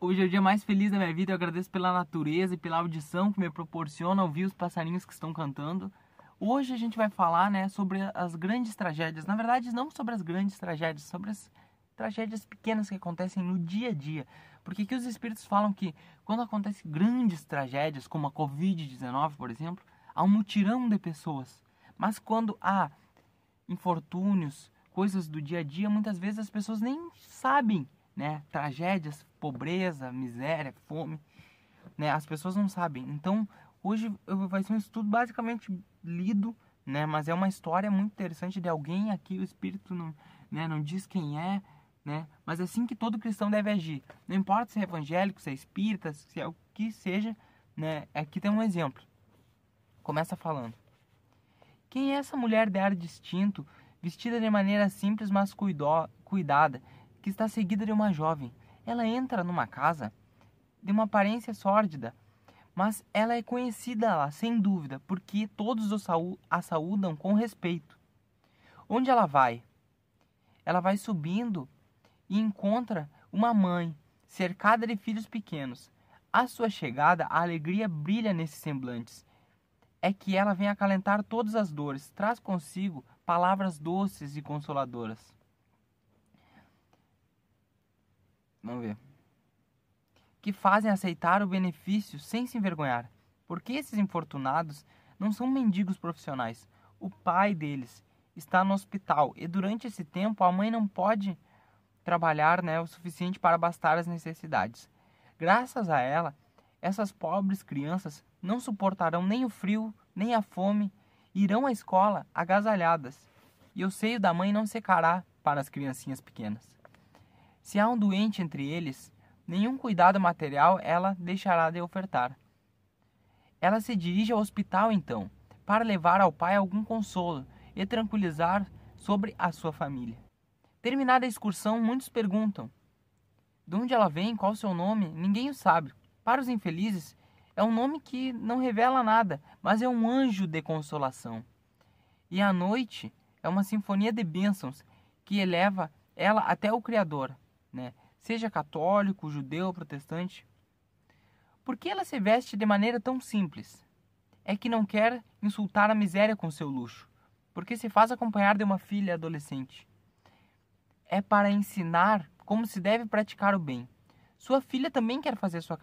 Hoje é o dia mais feliz da minha vida. Eu agradeço pela natureza e pela audição que me proporciona ouvir os passarinhos que estão cantando. Hoje a gente vai falar, né, sobre as grandes tragédias. Na verdade, não sobre as grandes tragédias, sobre as tragédias pequenas que acontecem no dia a dia. Porque aqui os espíritos falam que quando acontecem grandes tragédias, como a Covid-19, por exemplo, há um mutirão de pessoas. Mas quando há infortúnios, coisas do dia a dia, muitas vezes as pessoas nem sabem, né? Tragédias, pobreza, miséria, fome, né? As pessoas não sabem. Então, hoje vai ser um estudo basicamente lido, né? Mas é uma história muito interessante de alguém aqui, o espírito não, né, não diz quem é, né? Mas é assim que todo cristão deve agir. Não importa se é evangélico, se é espírita, se é o que seja, né? Aqui tem um exemplo. Começa falando: quem é essa mulher de ar distinto, vestida de maneira simples mas cuidada, que está seguida de uma jovem? Ela entra numa casa de uma aparência sórdida, mas ela é conhecida lá, sem dúvida, porque todos a saúdam com respeito. Onde ela vai? Ela vai subindo e encontra uma mãe, cercada de filhos pequenos. À sua chegada, a alegria brilha nesses semblantes. É que ela vem acalentar todas as dores, traz consigo palavras doces e consoladoras. Vamos ver. Que fazem aceitar o benefício sem se envergonhar. Porque esses infortunados não são mendigos profissionais. O pai deles está no hospital e durante esse tempo a mãe não pode trabalhar, né, o suficiente para bastar as necessidades. Graças a ela, essas pobres crianças não suportarão nem o frio, nem a fome, e irão à escola agasalhadas, e o seio da mãe não secará para as criancinhas pequenas. Se há um doente entre eles, nenhum cuidado material ela deixará de ofertar. Ela se dirige ao hospital então, para levar ao pai algum consolo e tranquilizar sobre a sua família. Terminada a excursão, muitos perguntam: de onde ela vem? Qual o seu nome? Ninguém o sabe. Para os infelizes, é um nome que não revela nada, mas é um anjo de consolação. E à noite é uma sinfonia de bênçãos que eleva ela até o Criador, né? Seja católico, judeu, protestante. Por que ela se veste de maneira tão simples? É que não quer insultar a miséria com seu luxo, porque se faz acompanhar de uma filha adolescente. É para ensinar como se deve praticar o bem. Sua filha também quer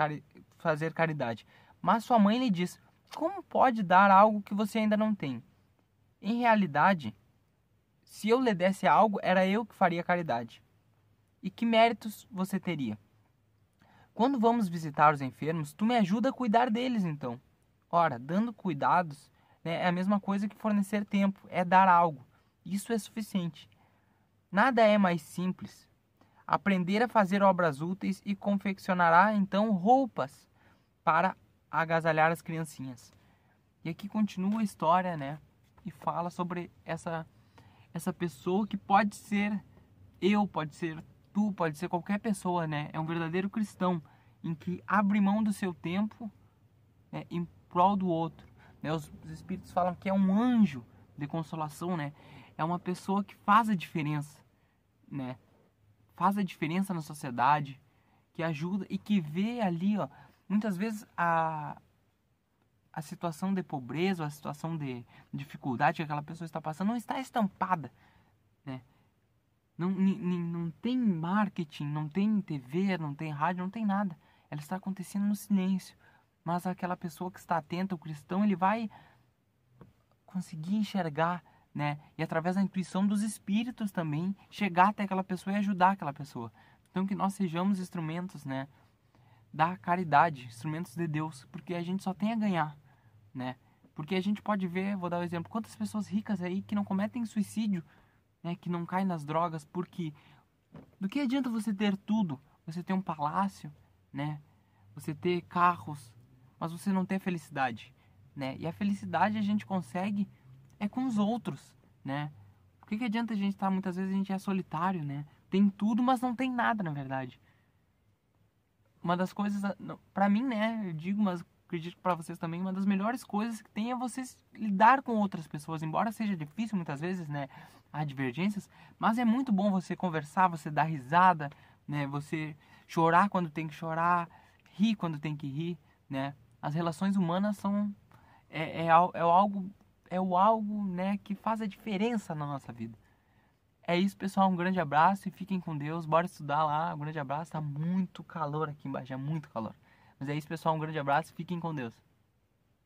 fazer caridade, mas sua mãe lhe diz: como pode dar algo que você ainda não tem? Em realidade, se eu lhe desse algo, era eu que faria caridade. E que méritos você teria? Quando vamos visitar os enfermos, tu me ajuda a cuidar deles, então. Ora, dando cuidados, né, é a mesma coisa que fornecer tempo, é dar algo. Isso é suficiente. Nada é mais simples. Aprender a fazer obras úteis e confeccionará então roupas para agasalhar as criancinhas. E aqui continua a história, né? E fala sobre essa pessoa que pode ser eu, pode ser tu, pode ser qualquer pessoa, né? É um verdadeiro cristão em que abre mão do seu tempo, né, em prol do outro. Né? Os espíritos falam que é um anjo de consolação, né? É uma pessoa que faz a diferença, né? Faz a diferença na sociedade, que ajuda e que vê ali, ó, muitas vezes a situação de pobreza, ou a situação de dificuldade que aquela pessoa está passando não está estampada, né? Não tem marketing, não tem TV, não tem rádio, não tem nada. Ela está acontecendo no silêncio. Mas aquela pessoa que está atenta, o cristão, ele vai conseguir enxergar, né? E através da intuição dos espíritos também, chegar até aquela pessoa e ajudar aquela pessoa. Então que nós sejamos instrumentos, né, da caridade, instrumentos de Deus, porque a gente só tem a ganhar, né? Porque a gente pode ver, vou dar um exemplo, quantas pessoas ricas aí que não cometem suicídio, né, que não caem nas drogas, porque do que adianta você ter tudo? Você ter um palácio, né? Você ter carros, mas você não ter felicidade, né? E a felicidade a gente consegue é com os outros, né? Por que adianta a gente estar, muitas vezes a gente é solitário, né? Tem tudo, mas não tem nada, na verdade. Uma das coisas, pra mim, né, eu digo, mas acredito que pra vocês também, uma das melhores coisas que tem é você lidar com outras pessoas, embora seja difícil muitas vezes, né, há divergências, mas é muito bom você conversar, você dar risada, né? Você chorar quando tem que chorar, rir quando tem que rir, né? As relações humanas são o algo, né, que faz a diferença na nossa vida. É isso, pessoal. Um grande abraço e fiquem com Deus. Bora estudar lá. Um grande abraço. Tá muito calor aqui embaixo, é muito calor. Mas é isso, pessoal. Um grande abraço e fiquem com Deus.